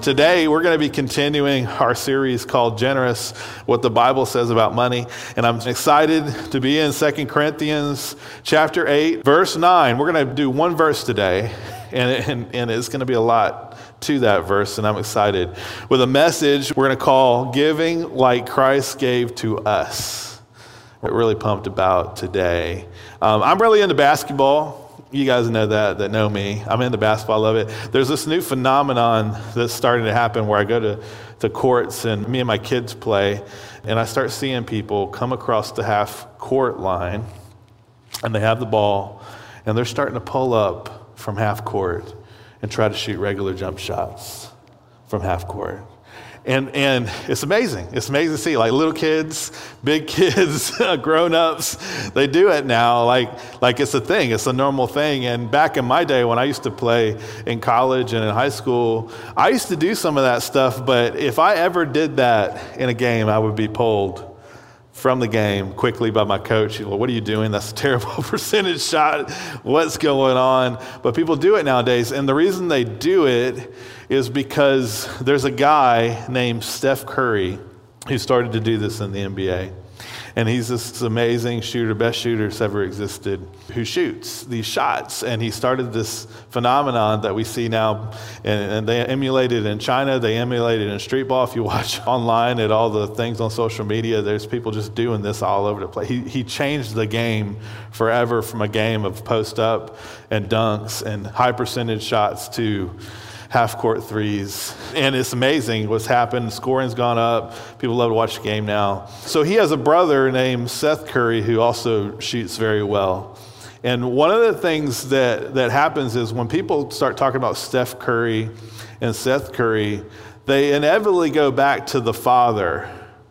Today, we're going to be continuing our series called Generous, What the Bible Says About Money. And I'm excited to be in 2 Corinthians chapter 8, verse 9. We're going to do one verse today, and it's going to be a lot to that verse, and I'm excited. With a message we're going to call Giving Like Christ Gave to Us. We're really pumped about today. I'm really into basketball. You guys know that know me. I'm into basketball. I love it. There's this new phenomenon that's starting to happen where I go to courts and me and my kids play, and I start seeing people come across the half court line, and they have the ball, and they're starting to pull up from half court and try to shoot regular jump shots from half court. And it's amazing. It's amazing to see, like little kids, big kids, grown-ups, they do it now like it's a thing. It's a normal thing. And back in my day when I used to play in college and in high school, I used to do some of that stuff. But if I ever did that in a game, I would be pulled from the game quickly by my coach. He's like, "What are you doing? That's a terrible percentage shot. What's going on?" But people do it nowadays. And the reason they do it is because there's a guy named Steph Curry who started to do this in the NBA. And he's this amazing shooter, best shooter that's ever existed, who shoots these shots. And he started this phenomenon that we see now, and they emulate it in China, they emulate it in street ball. If you watch online at all the things on social media, there's people just doing this all over the place. He changed the game forever from a game of post up and dunks and high percentage shots to half-court threes. And it's amazing what's happened. Scoring's gone up. People love to watch the game now. So he has a brother named Seth Curry who also shoots very well. And one of the things that happens is when people start talking about Steph Curry and Seth Curry, they inevitably go back to the father,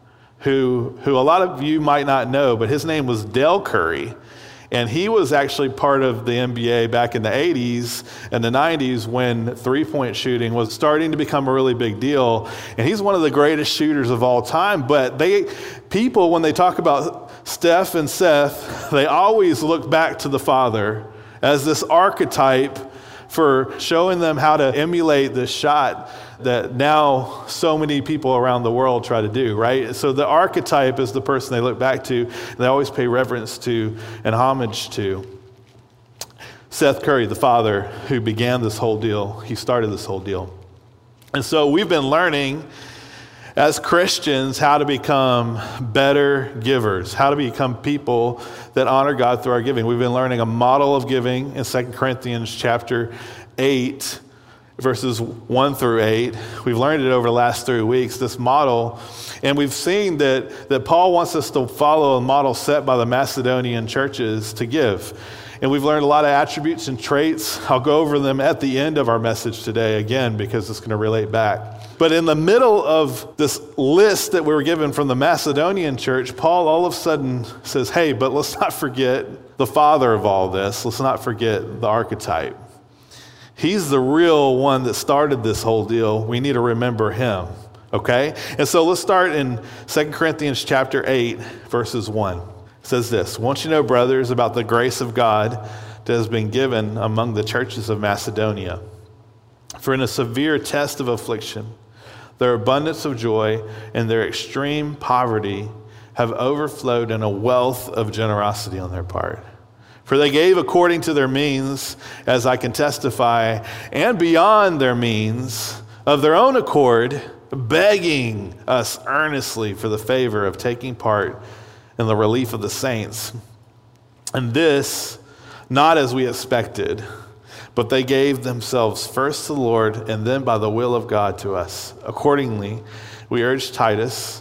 who a lot of you might not know, but his name was Dell Curry. And he was actually part of the NBA back in the 80s and the 90s when three-point shooting was starting to become a really big deal. And he's one of the greatest shooters of all time. But people, when they talk about Steph and Seth, they always look back to the father as this archetype for showing them how to emulate this shot that now so many people around the world try to do, right? So the archetype is the person they look back to, and they always pay reverence to and homage to. Seth Curry, the father who began this whole deal, he started this whole deal. And so we've been learning as Christians how to become better givers, how to become people that honor God through our giving. We've been learning a model of giving in 2 Corinthians chapter 8, verses 1 through 8. We've learned it over the last 3 weeks, this model. And we've seen that Paul wants us to follow a model set by the Macedonian churches to give. And we've learned a lot of attributes and traits. I'll go over them at the end of our message today again, because it's going to relate back. But in the middle of this list that we were given from the Macedonian church, Paul all of a sudden says, hey, but let's not forget the father of all this. Let's not forget the archetype. He's the real one that started this whole deal. We need to remember him, okay? And so let's start in 2 Corinthians chapter 8, verses 1. It says this, "Want you to know, brothers, about the grace of God that has been given among the churches of Macedonia. For in a severe test of affliction, their abundance of joy and their extreme poverty have overflowed in a wealth of generosity on their part. For they gave according to their means, as I can testify, and beyond their means, of their own accord, begging us earnestly for the favor of taking part in the relief of the saints. And this, not as we expected, but they gave themselves first to the Lord, and then by the will of God to us. Accordingly, we urge Titus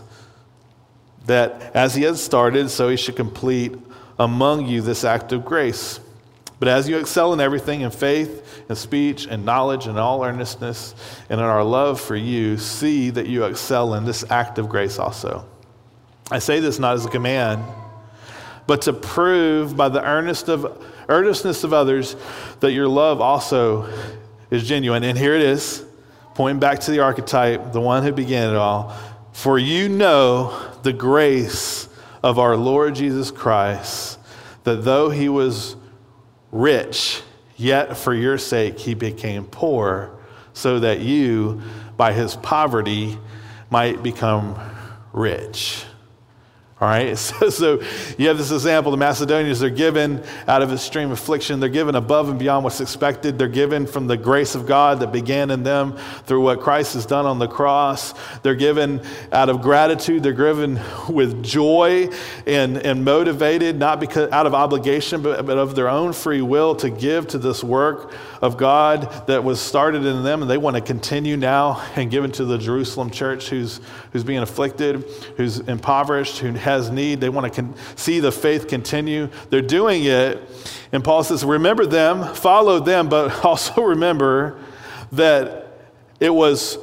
that as he has started, so he should complete among you this act of grace. But as you excel in everything, in faith, in speech, in knowledge, in all earnestness, and in our love for you, see that you excel in this act of grace also. I say this not as a command, but to prove by the earnestness of others that your love also is genuine." And here it is, pointing back to the archetype, the one who began it all. "For you know the grace of our Lord Jesus Christ, that though he was rich, yet for your sake he became poor, so that you, by his poverty, might become rich. All right, so you have this example. The Macedonians, they're given out of extreme affliction. They're given above and beyond what's expected. They're given from the grace of God that began in them through what Christ has done on the cross. They're given out of gratitude. They're given with joy and motivated, not because out of obligation, but of their own free will to give to this work of God that was started in them. And they want to continue now and give it to the Jerusalem church who's being afflicted, who's impoverished, who has need. They want to see the faith continue. They're doing it. And Paul says, remember them, follow them, but also remember that it was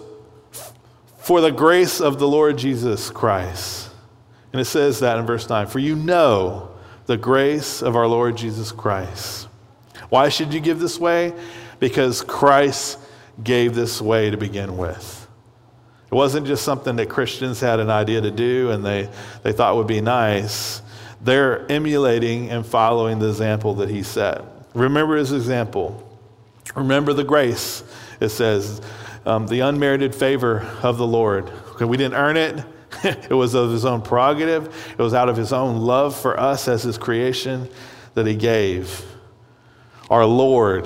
for the grace of the Lord Jesus Christ. And it says that in verse 9, for you know the grace of our Lord Jesus Christ. Why should you give this way? Because Christ gave this way to begin with. It wasn't just something that Christians had an idea to do and they thought would be nice. They're emulating and following the example that he set. Remember his example. Remember the grace. It says, the unmerited favor of the Lord. Okay, we didn't earn it. It was of his own prerogative. It was out of his own love for us as his creation that he gave. Our Lord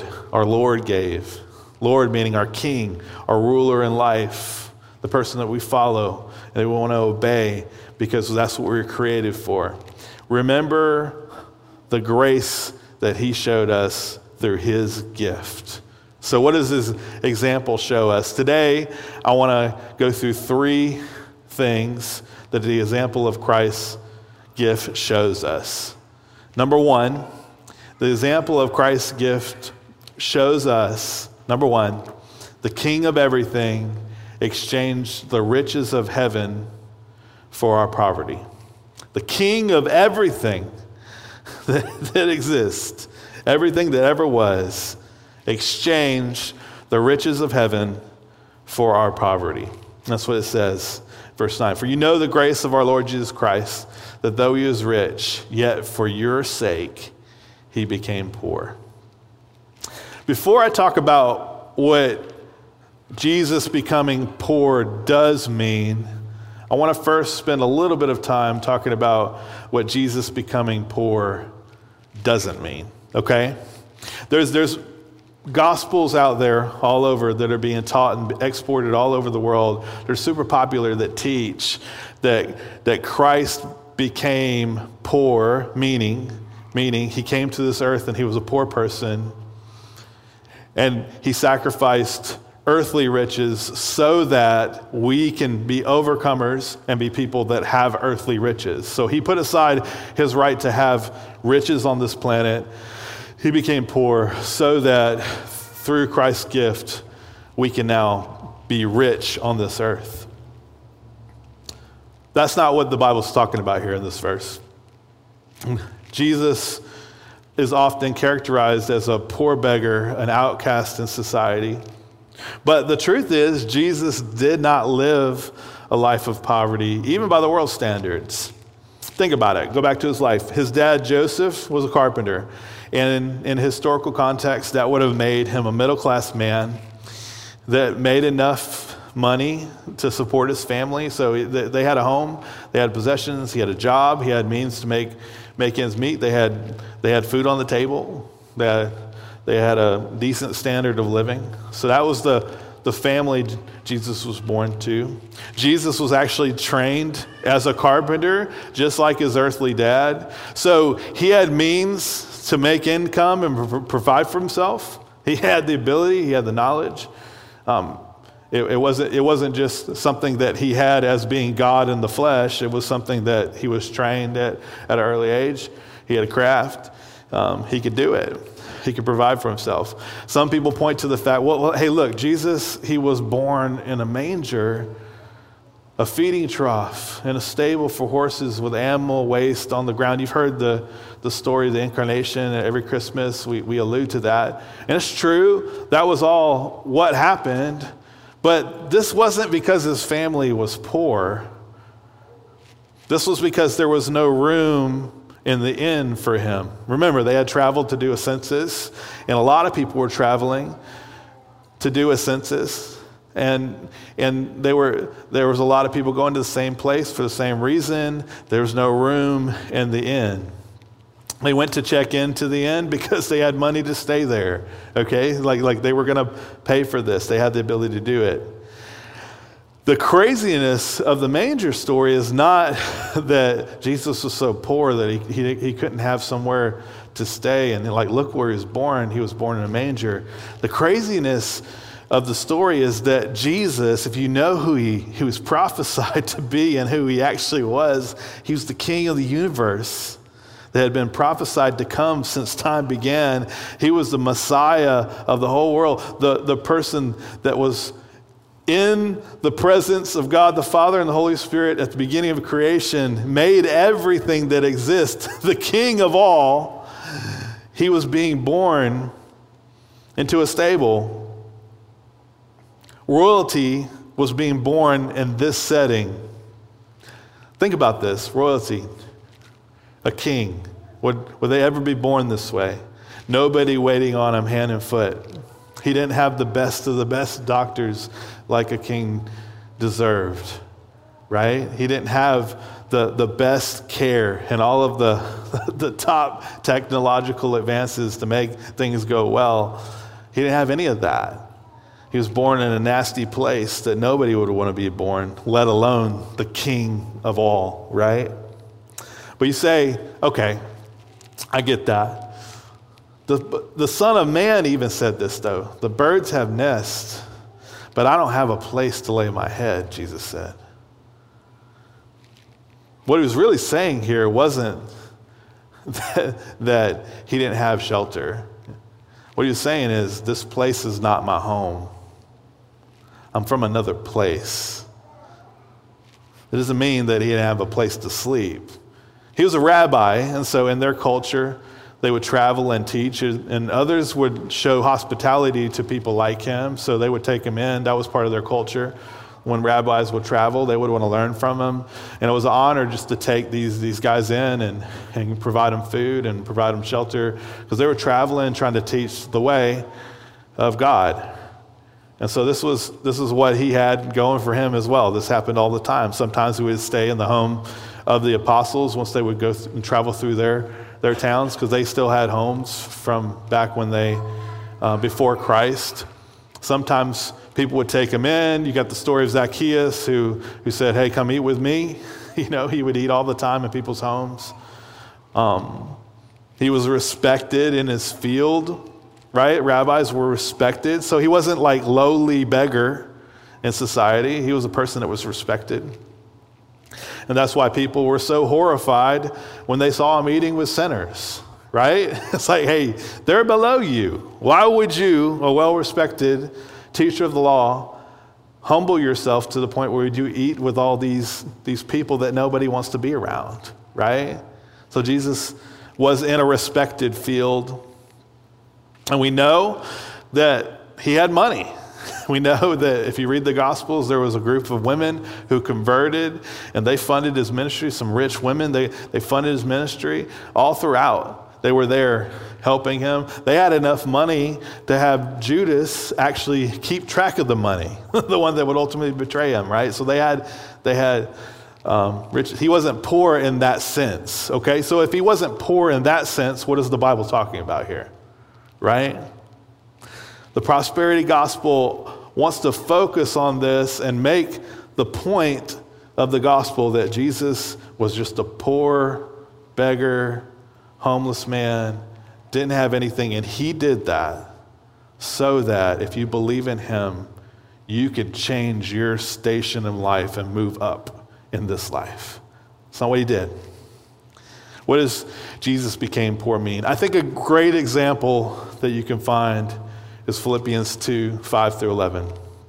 gave. Lord meaning our King, our ruler in life. The person that we follow and we want to obey because that's what we were created for. Remember the grace that he showed us through his gift. So what does this example show us? Today, I want to go through 3 things that the example of Christ's gift shows us. Number 1, the example of Christ's gift shows us, number 1, the King of everything exchanged the riches of heaven for our poverty. The King of everything that exists, everything that ever was, exchanged the riches of heaven for our poverty. That's what it says, verse 9. For you know the grace of our Lord Jesus Christ, that though he was rich, yet for your sake he became poor. Before I talk about what Jesus becoming poor does mean, I want to first spend a little bit of time talking about what Jesus becoming poor doesn't mean, okay? There's gospels out there all over that are being taught and exported all over the world. They're super popular that teach that Christ became poor, meaning he came to this earth and he was a poor person and he sacrificed earthly riches so that we can be overcomers and be people that have earthly riches. So he put aside his right to have riches on this planet. He became poor so that through Christ's gift, we can now be rich on this earth. That's not what the Bible's talking about here in this verse. Jesus is often characterized as a poor beggar, an outcast in society. But the truth is, Jesus did not live a life of poverty, even by the world's standards. Think about it. Go back to his life. His dad, Joseph, was a carpenter. And in historical context, that would have made him a middle-class man that made enough money to support his family. So they had a home, they had possessions, he had a job, he had means to make ends meet. They had food on the table. They had a decent standard of living. So that was the family Jesus was born to. Jesus was actually trained as a carpenter, just like his earthly dad. So he had means to make income and provide for himself. He had the ability, he had the knowledge. It wasn't just something that he had as being God in the flesh. It was something that he was trained at an early age. He had a craft. He could do it. He could provide for himself. Some people point to the fact, well, hey, look, Jesus, he was born in a manger, a feeding trough, in a stable for horses with animal waste on the ground. You've heard the story of the incarnation. Every Christmas we allude to that. And it's true, that was all what happened. But this wasn't because his family was poor. This was because there was no room in the inn for him. Remember, they had traveled to do a census, and a lot of people were traveling to do a census. And there was a lot of people going to the same place for the same reason. There was no room in the inn. They went to check into the inn because they had money to stay there, okay? Like they were going to pay for this. They had the ability to do it. The craziness of the manger story is not that Jesus was so poor that he couldn't have somewhere to stay. And like, look where he was born. He was born in a manger. The craziness of the story is that Jesus, if you know who he was prophesied to be and who he actually was, he was the king of the universe that had been prophesied to come since time began. He was the Messiah of the whole world, the person that was in the presence of God the Father and the Holy Spirit at the beginning of creation, made everything that exists, the King of all. He was being born into a stable. Royalty was being born in this setting. Think about this, royalty, a king. Would they ever be born this way? Nobody waiting on him hand and foot. He didn't have the best of the best doctors like a king deserved, right? He didn't have the best care and all of the top technological advances to make things go well. He didn't have any of that. He was born in a nasty place that nobody would want to be born, let alone the king of all, right? But you say, okay, I get that. The Son of Man even said this, though. The birds have nests, but I don't have a place to lay my head, Jesus said. What he was really saying here wasn't that he didn't have shelter. What he was saying is, this place is not my home. I'm from another place. It doesn't mean that he didn't have a place to sleep. He was a rabbi, and so in their culture, they would travel and teach, and others would show hospitality to people like him, so they would take him in. That was part of their culture. When rabbis would travel, they would want to learn from him, and it was an honor just to take these guys in and provide them food and provide them shelter, because they were traveling, trying to teach the way of God. And so this is what he had going for him as well. This happened all the time. Sometimes we would stay in the home of the apostles once they would go and travel through their towns, because they still had homes from back when they, before Christ. Sometimes people would take him in. You got the story of Zacchaeus who said, hey, come eat with me. You know, he would eat all the time in people's homes. He was respected in his field, right? Rabbis were respected. So he wasn't like lowly beggar in society. He was a person that was respected. And that's why people were so horrified when they saw him eating with sinners, right? It's like, hey, they're below you. Why would you, a well-respected teacher of the law, humble yourself to the point where you eat with all these people that nobody wants to be around, right? So Jesus was in a respected field. And we know that he had money. We know that if you read the Gospels, there was a group of women who converted, and they funded his ministry. Some rich women, they funded his ministry all throughout. They were there helping him. They had enough money to have Judas actually keep track of the money, the one that would ultimately betray him, right? So they had rich. He wasn't poor in that sense, okay? So if he wasn't poor in that sense, what is the Bible talking about here, right? The prosperity gospel wants to focus on this and make the point of the gospel that Jesus was just a poor beggar, homeless man, didn't have anything, and he did that so that if you believe in him, you could change your station in life and move up in this life. It's not what he did. What does Jesus became poor mean? I think a great example that you can find is Philippians 2, 5 through 11.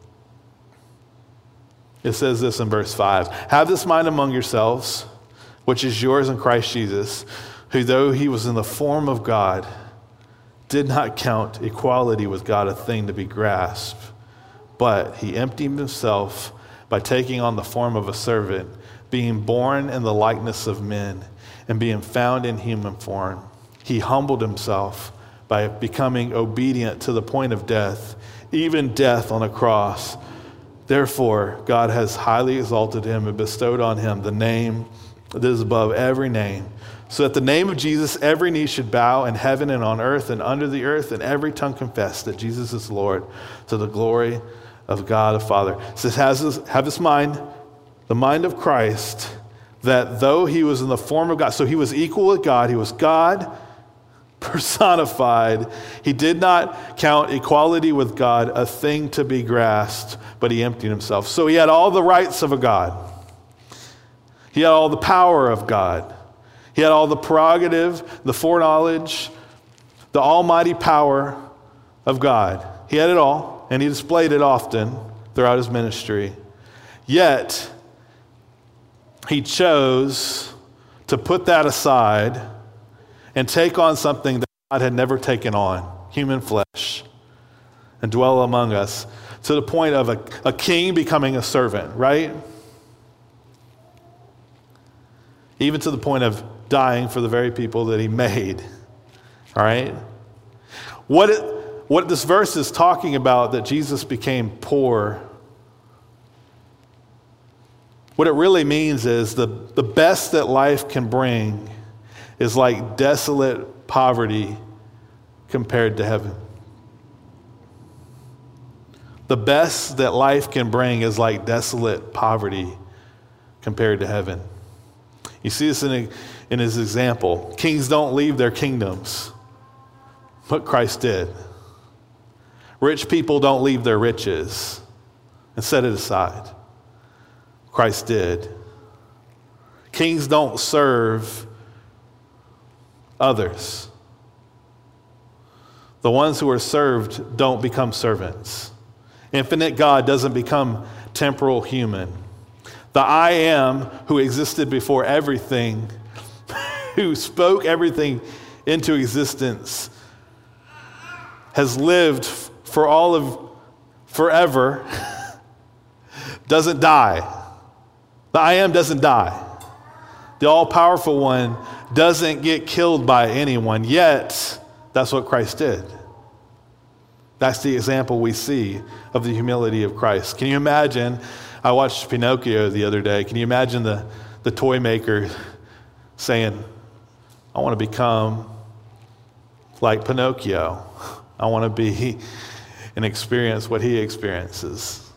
It says this in verse 5. Have this mind among yourselves, which is yours in Christ Jesus, who though he was in the form of God, did not count equality with God a thing to be grasped, but he emptied himself by taking on the form of a servant, being born in the likeness of men, and being found in human form. He humbled himself by becoming obedient to the point of death, even death on a cross. Therefore, God has highly exalted him and bestowed on him the name that is above every name, so at the name of Jesus, every knee should bow in heaven and on earth and under the earth, and every tongue confess that Jesus is Lord, to the glory of God the Father. It says, have this mind, the mind of Christ, that though he was in the form of God, so he was equal with God, he was God personified. He did not count equality with God a thing to be grasped, but he emptied himself. So he had all the rights of a God. He had all the power of God. He had all the prerogative, the foreknowledge, the almighty power of God. He had it all, and he displayed it often throughout his ministry. Yet, he chose to put that aside and take on something that God had never taken on, human flesh, and dwell among us, to the point of a king becoming a servant, right? Even to the point of dying for the very people that he made, all right? What this verse is talking about, that Jesus became poor, what it really means is the best that life can bring is like desolate poverty compared to heaven. The best that life can bring is like desolate poverty compared to heaven. You see this in his example. Kings don't leave their kingdoms, but Christ did. Rich people don't leave their riches and set it aside. Christ did. Kings don't serve others. The ones who are served don't become servants. Infinite God doesn't become temporal human. The I am, who existed before everything, who spoke everything into existence, has lived for all of forever, doesn't die. The I am doesn't die. The all-powerful one doesn't get killed by anyone, yet that's what Christ did. That's the example we see of the humility of Christ. Can you imagine? I watched Pinocchio the other day. Can you imagine the toy maker saying, I want to become like Pinocchio. I want to be and experience what he experiences.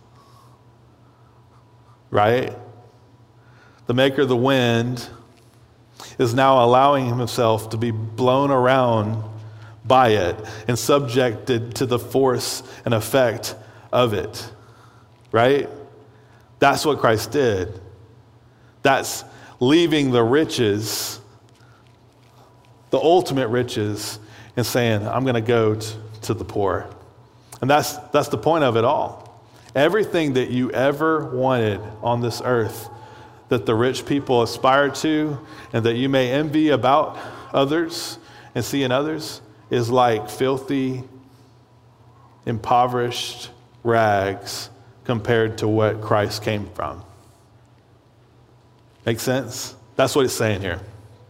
Right? The maker of the wind is now allowing himself to be blown around by it and subjected to the force and effect of it. Right? That's what Christ did. That's leaving the riches, the ultimate riches, and saying, I'm going to go to the poor. And that's the point of it all. Everything that you ever wanted on this earth that the rich people aspire to and that you may envy about others and see in others is like filthy, impoverished rags compared to what Christ came from. Make sense? That's what it's saying here.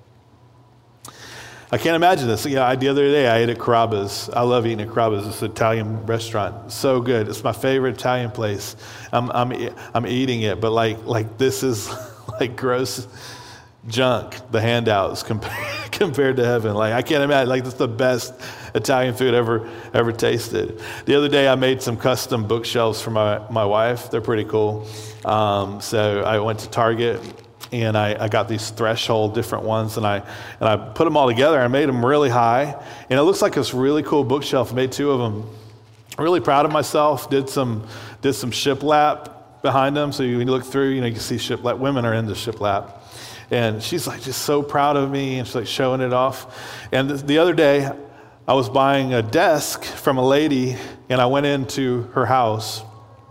I can't imagine this. The other day I ate at Carrabba's. I love eating at Carrabba's. It's an Italian restaurant. So good. It's my favorite Italian place. I'm eating it, but like this is like gross junk, the handouts compared to heaven. Like I can't imagine. Like this is the best Italian food ever tasted. The other day I made some custom bookshelves for my wife. They're pretty cool. So I went to Target and I got these threshold different ones and I put them all together. I made them really high and it looks like this really cool bookshelf. I made 2 of them. I'm really proud of myself. Did some shiplap behind them. So when you look through, you can see shiplap. Women are into shiplap. And she's like just so proud of me and she's like showing it off. And the other day I was buying a desk from a lady and I went into her house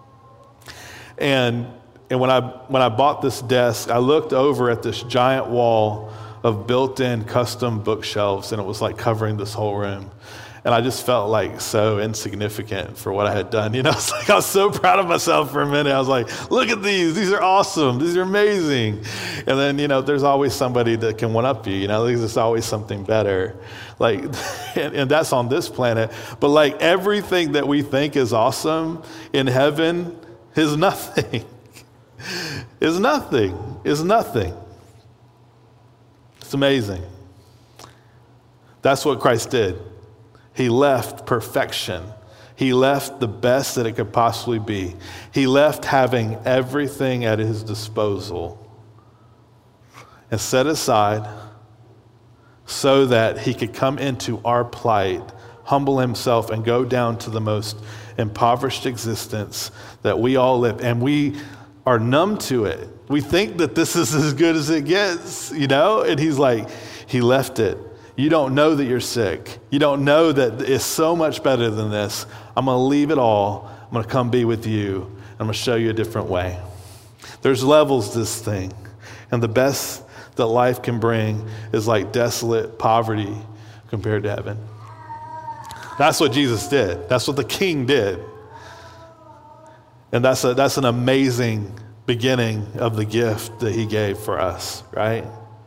and when I bought this desk, I looked over at this giant wall of built-in custom bookshelves and it was like covering this whole room. And I just felt like so insignificant for what I had done. It's like I was so proud of myself for a minute. I was like, look at these. These are awesome. These are amazing. And then, there's always somebody that can one-up you. There's always something better. Like, and that's on this planet. But like everything that we think is awesome in heaven is nothing. Is nothing. Is nothing. It's amazing. That's what Christ did. He left perfection. He left the best that it could possibly be. He left having everything at his disposal and set aside so that he could come into our plight, humble himself, and go down to the most impoverished existence that we all live. And we are numb to it. We think that this is as good as it gets, And he's like, he left it. You don't know that you're sick. You don't know that it's so much better than this. I'm going to leave it all. I'm going to come be with you. I'm going to show you a different way. There's levels to this thing. And the best that life can bring is like desolate poverty compared to heaven. That's what Jesus did. That's what the King did. And that's an amazing beginning of the gift that he gave for us, right?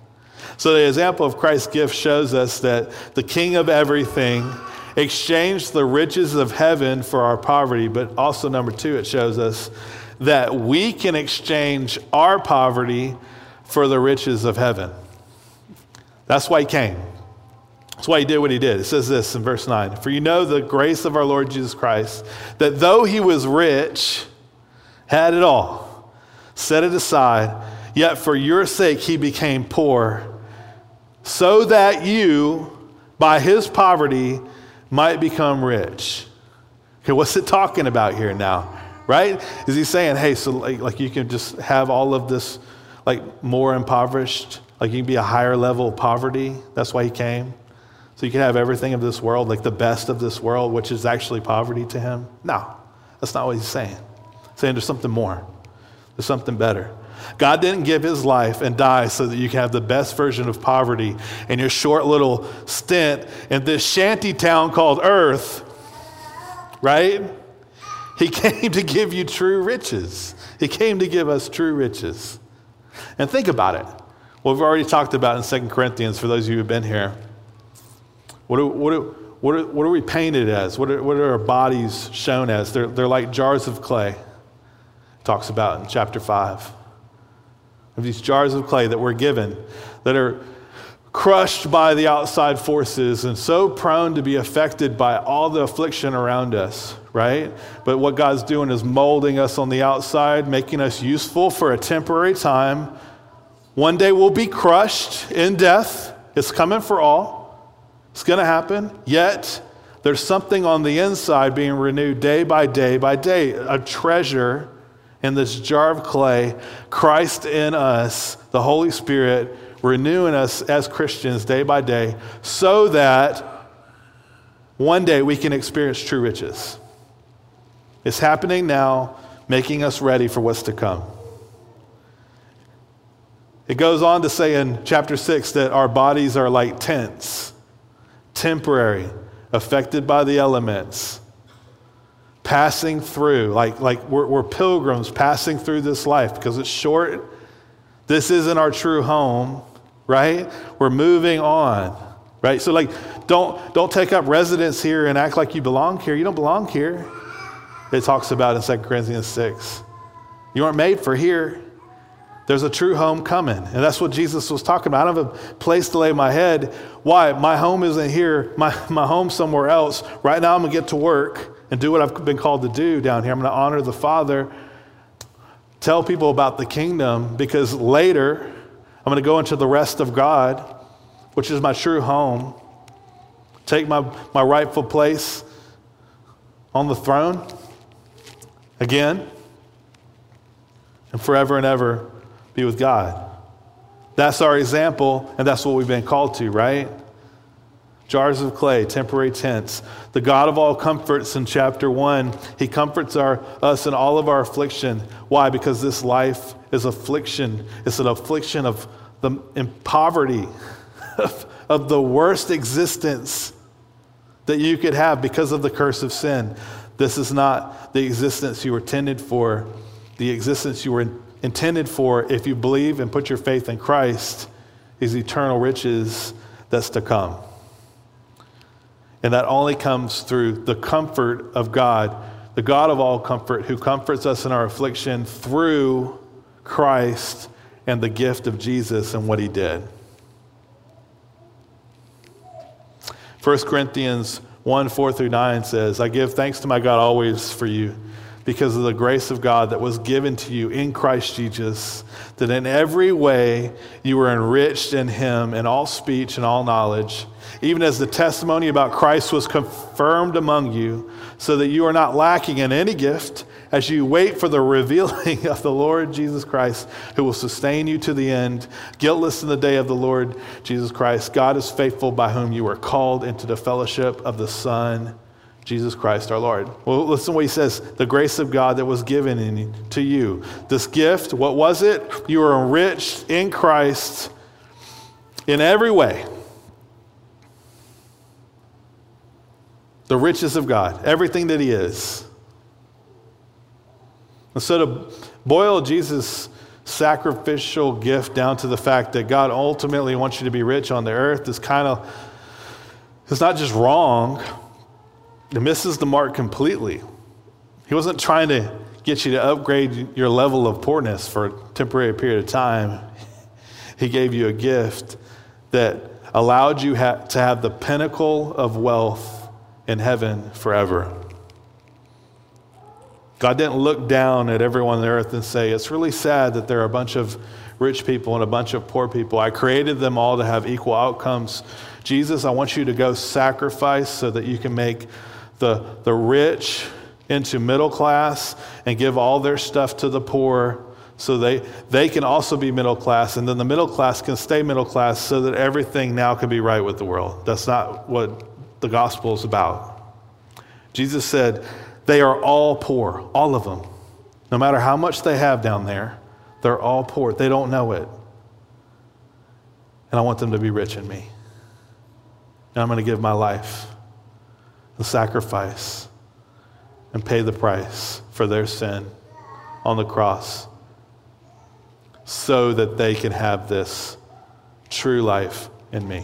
So the example of Christ's gift shows us that the King of everything exchanged the riches of heaven for our poverty, but also number two, it shows us that we can exchange our poverty for the riches of heaven. That's why he came. That's why he did what he did. It says this in verse 9, "For you know the grace of our Lord Jesus Christ, that though he was rich, had it all, set it aside, yet for your sake he became poor, so that you, by his poverty, might become rich." Okay, what's it talking about here now? Right? Is he saying, hey, so like you can just have all of this like more impoverished, like you can be a higher level of poverty? That's why he came? So you can have everything of this world, like the best of this world, which is actually poverty to him? No, that's not what he's saying. He's saying there's something more. There's something better. God didn't give his life and die so that you can have the best version of poverty in your short little stint in this shanty town called Earth, right? He came to give you true riches. He came to give us true riches. And think about it. What we've already talked about in 2 Corinthians, for those of you who have been here. What are we painted as? What are our bodies shown as? They're like jars of clay. It talks about in chapter 5. Of these jars of clay that we're given, that are crushed by the outside forces and so prone to be affected by all the affliction around us, right? But what God's doing is molding us on the outside, making us useful for a temporary time. One day we'll be crushed in death. It's coming for all. It's going to happen. Yet there's something on the inside being renewed day by day by day, a treasure in this jar of clay, Christ in us, the Holy Spirit, renewing us as Christians day by day, so that one day we can experience true riches. It's happening now, making us ready for what's to come. It goes on to say in chapter 6 that our bodies are like tents, temporary, affected by the elements, passing through, like we're pilgrims passing through this life because it's short. This isn't our true home, right? We're moving on, right? So don't take up residence here and act like you belong here. You don't belong here. It talks about in 2 Corinthians 6. You aren't made for here. There's a true home coming. And that's what Jesus was talking about. I don't have a place to lay my head. Why? My home isn't here. My home's somewhere else. Right now I'm going to get to work and do what I've been called to do down here. I'm going to honor the Father. Tell people about the kingdom, because later I'm going to go into the rest of God, which is my true home. Take my rightful place on the throne again, and forever and ever be with God. That's our example, and that's what we've been called to, right? Jars of clay, temporary tents. The God of all comforts in chapter 1, he comforts us in all of our affliction. Why? Because this life is affliction. It's an affliction of in poverty, of the worst existence that you could have because of the curse of sin. This is not the existence you were intended for. The existence you were intended for, if you believe and put your faith in Christ, is eternal riches that's to come. And that only comes through the comfort of God, the God of all comfort, who comforts us in our affliction through Christ and the gift of Jesus and what he did. 1 Corinthians 1:4-9 says, I give thanks to my God always for you, because of the grace of God that was given to you in Christ Jesus, that in every way you were enriched in him in all speech and all knowledge, even as the testimony about Christ was confirmed among you, so that you are not lacking in any gift as you wait for the revealing of the Lord Jesus Christ, who will sustain you to the end, guiltless in the day of the Lord Jesus Christ. God is faithful, by whom you were called into the fellowship of the Son, Jesus Christ our Lord. Well, listen to what he says, the grace of God that was given to you. This gift, what was it? You were enriched in Christ in every way. The riches of God, everything that he is. And so to boil Jesus' sacrificial gift down to the fact that God ultimately wants you to be rich on the earth is it's not just wrong, it misses the mark completely. He wasn't trying to get you to upgrade your level of poorness for a temporary period of time. He gave you a gift that allowed you to have the pinnacle of wealth in heaven forever. God didn't look down at everyone on the earth and say, it's really sad that there are a bunch of rich people and a bunch of poor people. I created them all to have equal outcomes. Jesus, I want you to go sacrifice so that you can make the rich into middle class and give all their stuff to the poor so they can also be middle class, and then the middle class can stay middle class so that everything now can be right with the world. That's not what the gospel is about. Jesus said, they are all poor, all of them. No matter how much they have down there, they're all poor. They don't know it. And I want them to be rich in me. And I'm going to give my life and sacrifice and pay the price for their sin on the cross so that they can have this true life in me.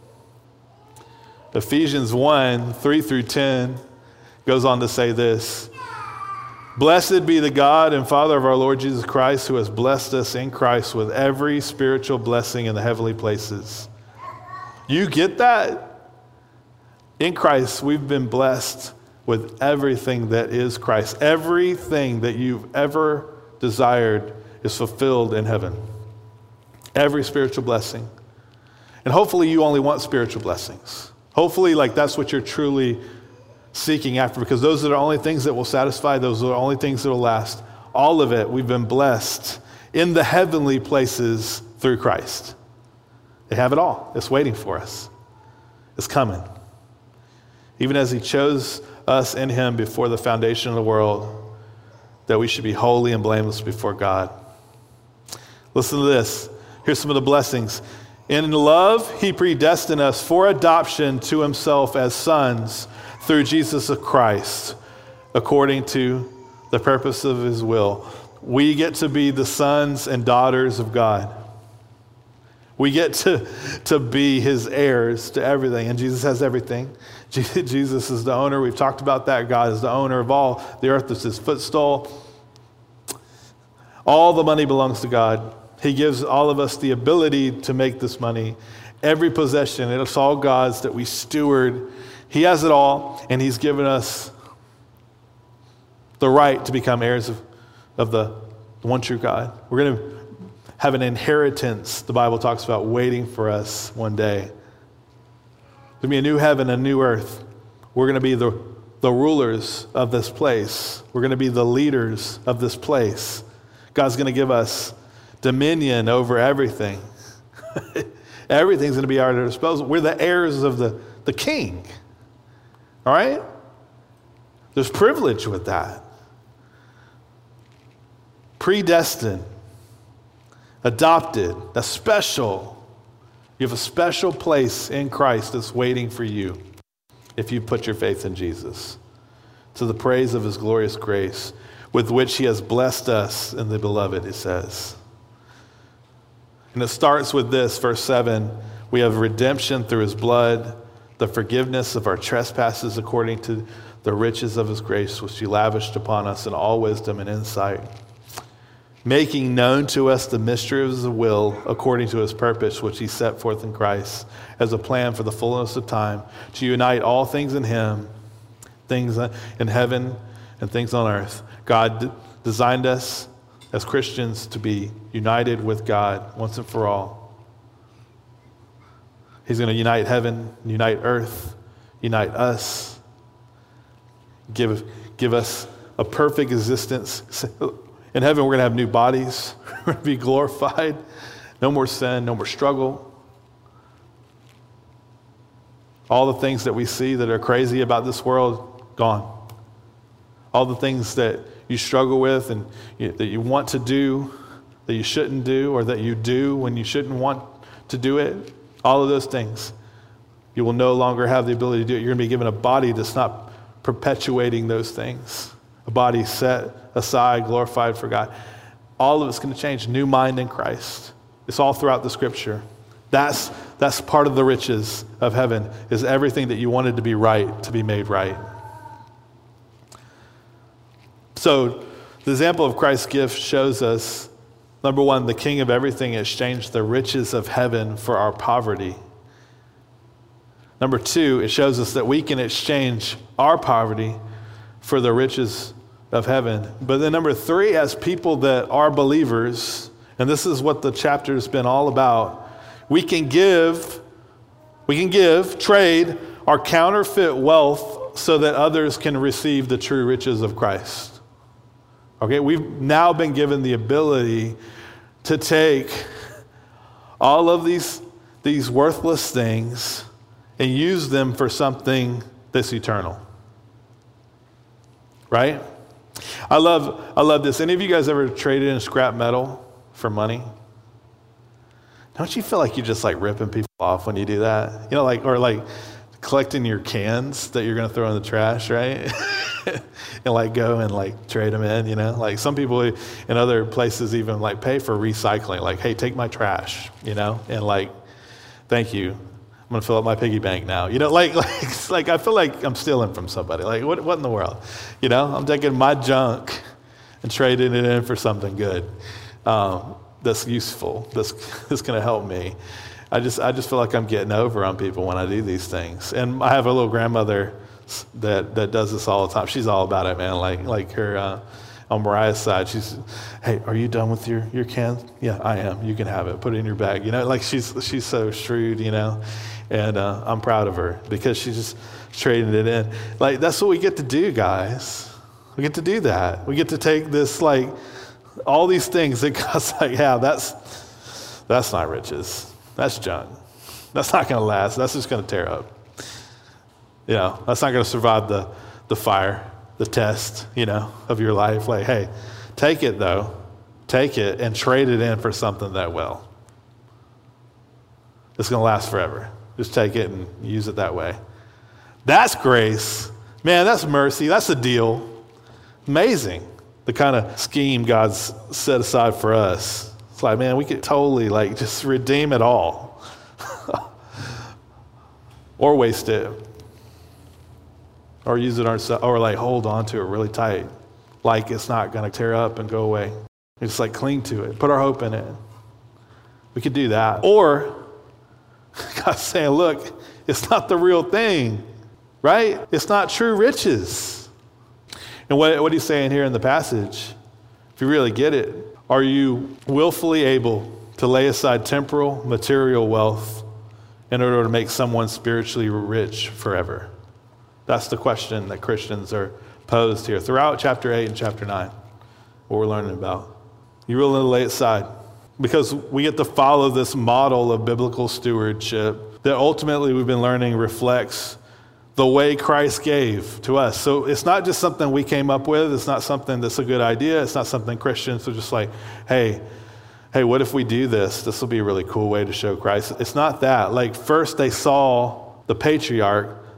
Ephesians 1:3-10 goes on to say this: Blessed be the God and Father of our Lord Jesus Christ, who has blessed us in Christ with every spiritual blessing in the heavenly places. You get that? In Christ, we've been blessed with everything that is Christ. Everything that you've ever desired is fulfilled in heaven. Every spiritual blessing. And hopefully you only want spiritual blessings. Hopefully that's what you're truly seeking after, because those are the only things that will satisfy, those are the only things that will last. All of it, we've been blessed in the heavenly places through Christ. They have it all. It's waiting for us. It's coming. Even as he chose us in him before the foundation of the world, that we should be holy and blameless before God. Listen to this. Here's some of the blessings. In love, he predestined us for adoption to himself as sons through Jesus Christ, according to the purpose of his will. We get to be the sons and daughters of God. We get to be his heirs to everything. And Jesus has everything. Jesus is the owner. We've talked about that. God is the owner of all. The earth is his footstool. All the money belongs to God. He gives all of us the ability to make this money. Every possession, it's all God's that we steward. He has it all, and he's given us the right to become heirs of the one true God. We're going to have an inheritance, the Bible talks about, waiting for us one day. There's going to be a new heaven, a new earth. We're going to be the rulers of this place. We're going to be the leaders of this place. God's going to give us dominion over everything. Everything's going to be at our disposal. We're the heirs of the king. All right? There's privilege with that. Predestined. Adopted. That's special. You have a special place in Christ that's waiting for you. if you put your faith in Jesus, to the praise of his glorious grace, with which he has blessed us in the beloved, it says. And it starts with this, verse 7, we have redemption through his blood, the forgiveness of our trespasses according to the riches of his grace, which he lavished upon us in all wisdom and insight, making known to us the mystery of his will according to his purpose, which he set forth in Christ as a plan for the fullness of time, to unite all things in him, things in heaven and things on earth. God designed us as Christians to be united with God once and for all. He's going to unite heaven, unite earth, unite us, give us a perfect existence. In heaven, we're going to have new bodies. We're going to be glorified. No more sin, no more struggle. All the things that we see that are crazy about this world, gone. All the things that you struggle with and that you want to do, that you shouldn't do, or that you do when you shouldn't want to do it, all of those things, you will no longer have the ability to do it. You're going to be given a body that's not perpetuating those things. A body set aside, glorified for God. All of it's going to change. New mind in Christ. It's all throughout the scripture. That's part of the riches of heaven, is everything that you wanted to be right, to be made right. So the example of Christ's gift shows us, number one, the King of everything exchanged the riches of heaven for our poverty. Number two, it shows us that we can exchange our poverty for the riches of heaven. But then number three, as people that are believers, and this is what the chapter has been all about, we can trade our counterfeit wealth so that others can receive the true riches of Christ. Okay, we've now been given the ability to take all of these worthless things and use them for something that's eternal. Right? I love this. Any of you guys ever traded in scrap metal for money? Don't you feel like you're just like ripping people off when you do that? You know, or collecting your cans that you're going to throw in the trash, right? And go and trade them in, you know? Like some people in other places even pay for recycling. Like, hey, take my trash, you know? And thank you. I'm going to fill up my piggy bank now. You know, I feel like I'm stealing from somebody. What in the world? You know, I'm taking my junk and trading it in for something good that's useful, that's going to help me. I just feel like I'm getting over on people when I do these things. And I have a little grandmother that does this all the time. She's all about it, man. Like her on Mariah's side, she's, hey, are you done with your can? Yeah, I am. You can have it. Put it in your bag. You know, she's so shrewd, you know. And I'm proud of her because she's just trading it in. That's what we get to do, guys. We get to do that. We get to take this, all these things that God's that's not riches. That's junk. That's not going to last. That's just going to tear up. You know, that's not going to survive the fire, the test, you know, of your life. Hey, take it though. Take it and trade it in for something that will. It's going to last forever. Just take it and use it that way. That's grace. Man, that's mercy. That's a deal. Amazing. The kind of scheme God's set aside for us. It's man, we could totally just redeem it all. Or waste it. Or use it ourselves, or hold on to it really tight. It's not going to tear up and go away. It's cling to it. Put our hope in it. We could do that. Or God's saying, look, it's not the real thing, right? It's not true riches. And what he's saying here in the passage, if you really get it, are you willfully able to lay aside temporal, material wealth in order to make someone spiritually rich forever? That's the question that Christians are posed here throughout chapter 8 and chapter 9, what we're learning about. You willing to lay it aside? Because we get to follow this model of biblical stewardship that ultimately we've been learning reflects the way Christ gave to us. So it's not just something we came up with. It's not something that's a good idea. It's not something Christians are just hey, what if we do this? This will be a really cool way to show Christ. It's not that. First they saw the patriarch,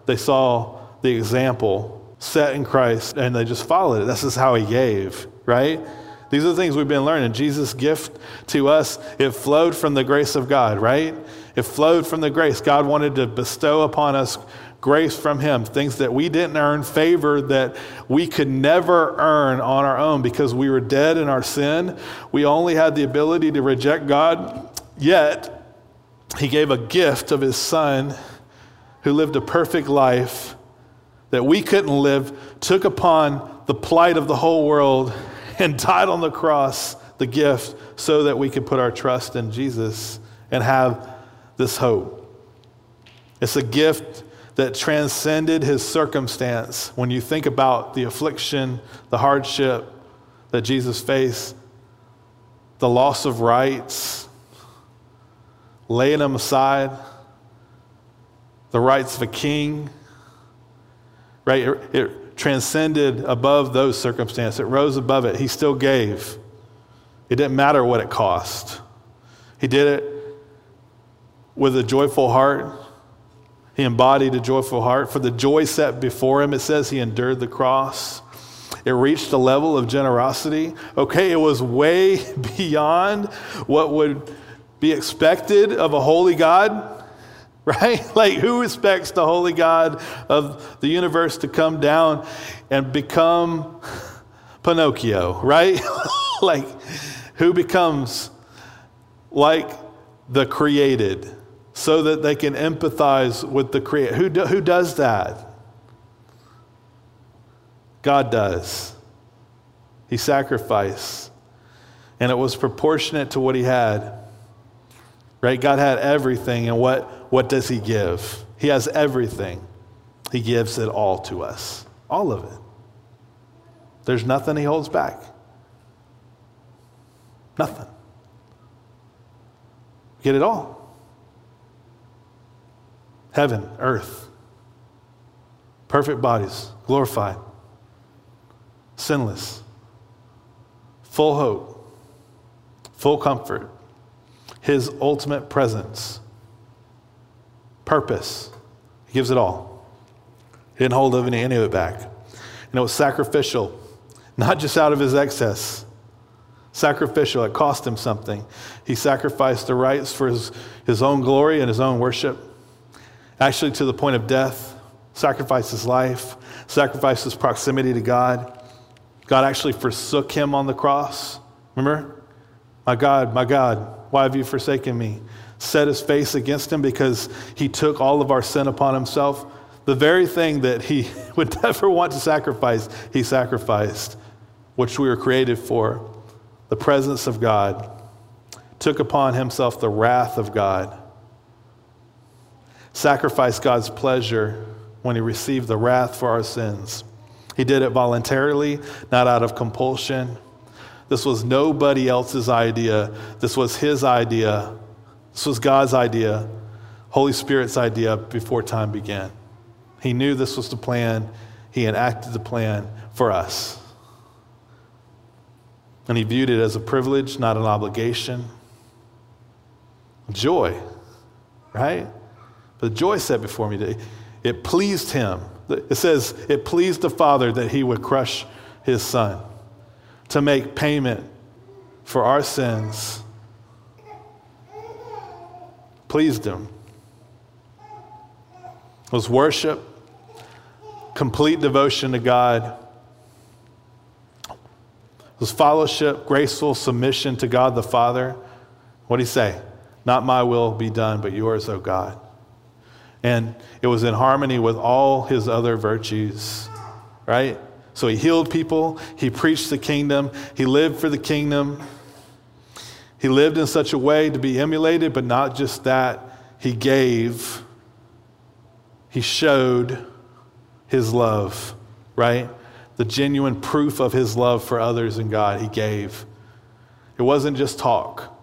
they saw the example set in Christ and they just followed it. This is how he gave, right? These are the things we've been learning. Jesus' gift to us, it flowed from the grace of God, right? It flowed from the grace. God wanted to bestow upon us grace from him, things that we didn't earn, favor that we could never earn on our own because we were dead in our sin. We only had the ability to reject God, yet he gave a gift of his son who lived a perfect life that we couldn't live, took upon the plight of the whole world and died on the cross, the gift, so that we could put our trust in Jesus and have this hope. It's a gift that transcended his circumstance. When you think about the affliction, the hardship that Jesus faced, the loss of rights, laying them aside, the rights of a king, right? It transcended above those circumstances. It rose above it. He still gave. It didn't matter what it cost. He did it with a joyful heart. He embodied a joyful heart. For the joy set before him, it says he endured the cross. It reached a level of generosity. Okay, it was way beyond what would be expected of a holy God, right? Like, who expects the holy God of the universe to come down and become Pinocchio, right? Like, who becomes like the created so that they can empathize with the creator? Who does that? God does. He sacrificed, and it was proportionate to what he had. Right? God had everything, and what does he give? He has everything. He gives it all to us. All of it. There's nothing he holds back. Nothing. Get it all. Heaven, earth, perfect bodies, glorified, sinless, full hope, full comfort, his ultimate presence, purpose. He gives it all. He didn't hold any of it back. And it was sacrificial, not just out of his excess. Sacrificial, it cost him something. He sacrificed the rights for his own glory and his own worship. Actually, to the point of death, sacrificed his life, sacrificed his proximity to God. God actually forsook him on the cross. Remember? My God, why have you forsaken me? Set his face against him because he took all of our sin upon himself. The very thing that he would never want to sacrifice, he sacrificed, which we were created for. The presence of God. Took upon himself the wrath of God. Sacrificed God's pleasure when he received the wrath for our sins. He did it voluntarily, not out of compulsion. This was nobody else's idea. This was his idea. This was God's idea, Holy Spirit's idea before time began. He knew this was the plan. He enacted the plan for us. And he viewed it as a privilege, not an obligation. Joy, right? The joy set before me, it pleased him. It says it pleased the Father that he would crush his Son to make payment for our sins. Pleased him. It was worship, complete devotion to God. It was fellowship, graceful submission to God the Father. What did he say? Not my will be done, but yours, O God. And it was in harmony with all his other virtues, right? So he healed people. He preached the kingdom. He lived for the kingdom. He lived in such a way to be emulated, but not just that. He gave. He showed his love, right? The genuine proof of his love for others and God. He gave. It wasn't just talk.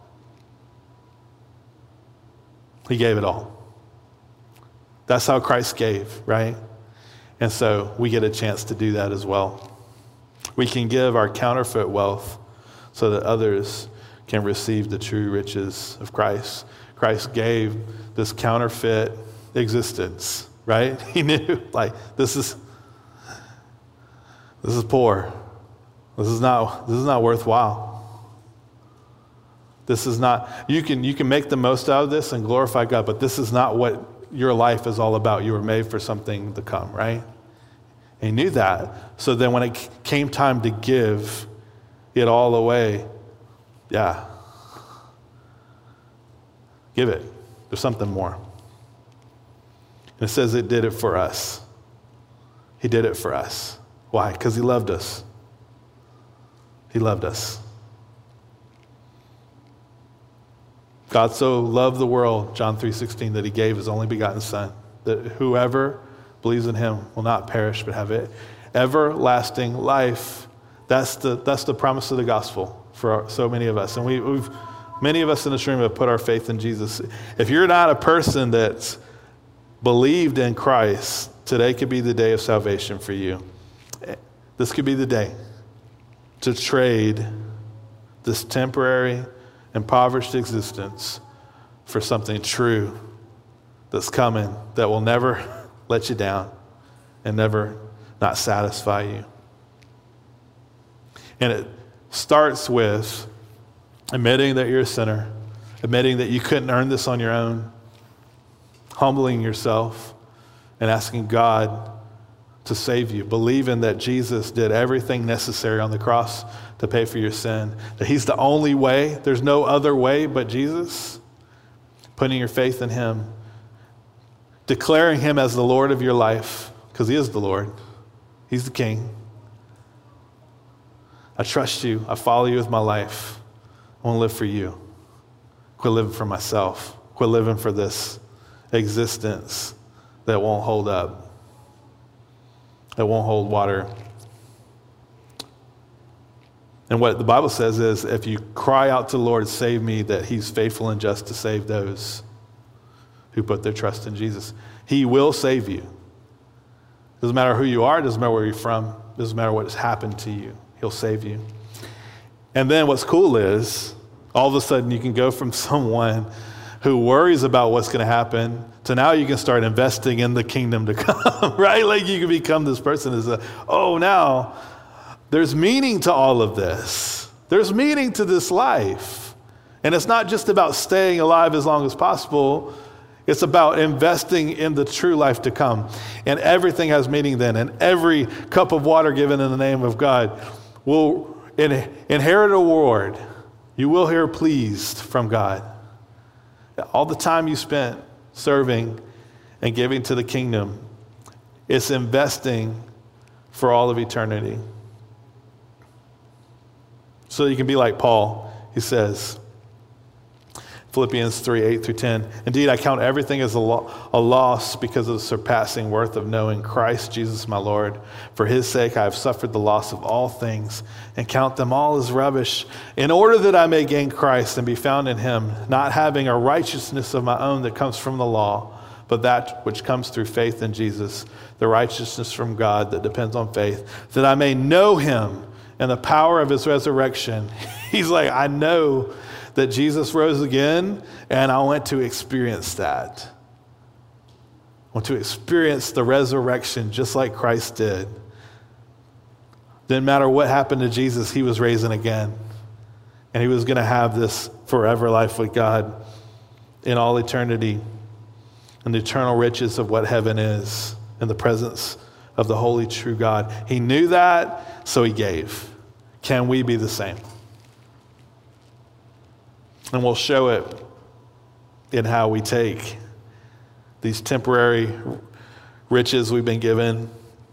He gave it all. That's how Christ gave, right? And so we get a chance to do that as well. We can give our counterfeit wealth so that others can receive the true riches of Christ. Christ gave this counterfeit existence, right? He knew, like, this is poor. This is not worthwhile. This is not, you can make the most out of this and glorify God, but this is not what your life is all about. You were made for something to come, right? And he knew that. So then when it came time to give it all away, yeah, give it. There's something more. And it says it did it for us. He did it for us. Why? Because he loved us. He loved us. God so loved the world, John 3:16, that he gave his only begotten Son, that whoever believes in him will not perish but have it everlasting life. That's the promise of the gospel for so many of us. And many of us in this room have put our faith in Jesus. If you're not a person that's believed in Christ, today could be the day of salvation for you. This could be the day to trade this temporary, impoverished existence for something true that's coming, that will never let you down and never not satisfy you. And it starts with admitting that you're a sinner, admitting that you couldn't earn this on your own, humbling yourself and asking God to save you, believing that Jesus did everything necessary on the cross to pay for your sin, that he's the only way, there's no other way but Jesus, putting your faith in him, declaring him as the Lord of your life, because he is the Lord, he's the King. I trust you, I follow you with my life, I want to live for you. Quit living for myself, quit living for this existence that won't hold up, that won't hold water. And what the Bible says is, if you cry out to the Lord, save me, that he's faithful and just to save those who put their trust in Jesus. He will save you. Doesn't matter who you are, doesn't matter where you're from, doesn't matter what has happened to you. He'll save you. And then what's cool is, all of a sudden you can go from someone who worries about what's going to happen to now you can start investing in the kingdom to come, right? Like you can become this person who's now there's meaning to all of this. There's meaning to this life. And it's not just about staying alive as long as possible. It's about investing in the true life to come. And everything has meaning then. And every cup of water given in the name of God will inherit a reward. You will hear pleased from God. All the time you spent serving and giving to the kingdom, it's investing for all of eternity. So you can be like Paul. He says, Philippians 3:8-10, indeed, I count everything as a loss because of the surpassing worth of knowing Christ Jesus my Lord. For his sake I have suffered the loss of all things and count them all as rubbish, in order that I may gain Christ and be found in him, not having a righteousness of my own that comes from the law, but that which comes through faith in Jesus, the righteousness from God that depends on faith, that I may know him and the power of his resurrection. He's like, I know that Jesus rose again, and I want to experience that. I want to experience the resurrection just like Christ did. Didn't matter what happened to Jesus, he was raising again. And he was going to have this forever life with God in all eternity, and the eternal riches of what heaven is in the presence of the holy, true God. He knew that, so he gave. Can we be the same? And we'll show it in how we take these temporary riches we've been given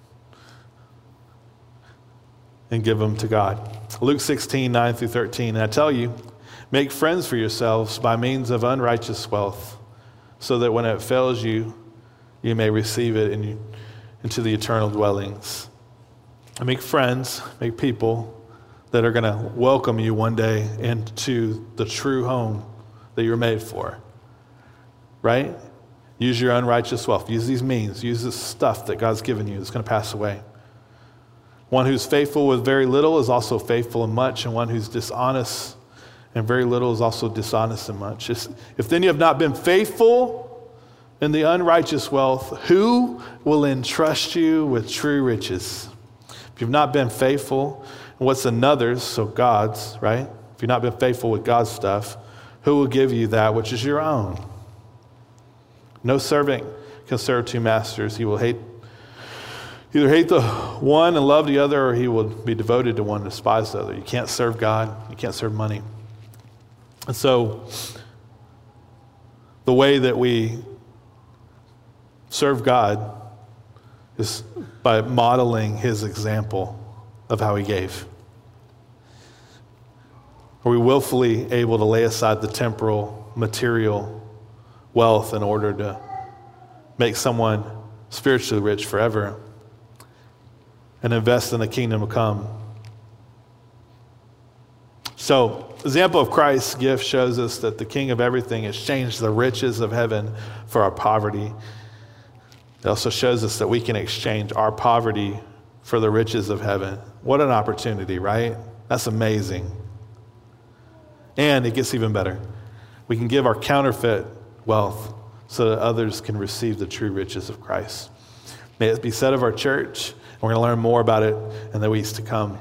and give them to God. Luke 16:9-13, and I tell you, make friends for yourselves by means of unrighteous wealth, so that when it fails you, you may receive it into the eternal dwellings. And make friends, make people that are going to welcome you one day into the true home that you're made for, right? Use your unrighteous wealth. Use these means. Use this stuff that God's given you that's going to pass away. One who's faithful with very little is also faithful in much, and one who's dishonest and very little is also dishonest in much. If then you have not been faithful in the unrighteous wealth, who will entrust you with true riches? If you've not been faithful in what's another's, so God's, right? If you've not been faithful with God's stuff, who will give you that which is your own? No servant can serve two masters. He will either hate the one and love the other, or he will be devoted to one and despise the other. You can't serve God. You can't serve money. And so the way that we serve God is by modeling his example of how he gave. Are we willfully able to lay aside the temporal, material wealth in order to make someone spiritually rich forever and invest in the kingdom to come? So, the example of Christ's gift shows us that the King of everything exchanged the riches of heaven for our poverty. It also shows us that we can exchange our poverty for the riches of heaven. What an opportunity, right? That's amazing. And it gets even better. We can give our counterfeit wealth so that others can receive the true riches of Christ. May it be said of our church, and we're going to learn more about it in the weeks to come.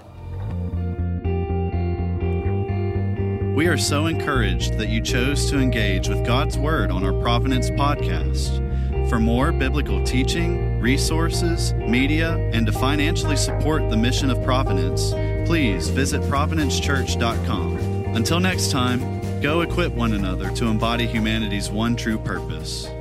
We are so encouraged that you chose to engage with God's Word on our Providence podcast. For more biblical teaching, resources, media, and to financially support the mission of Providence, please visit providencechurch.com. Until next time, go equip one another to embody humanity's one true purpose.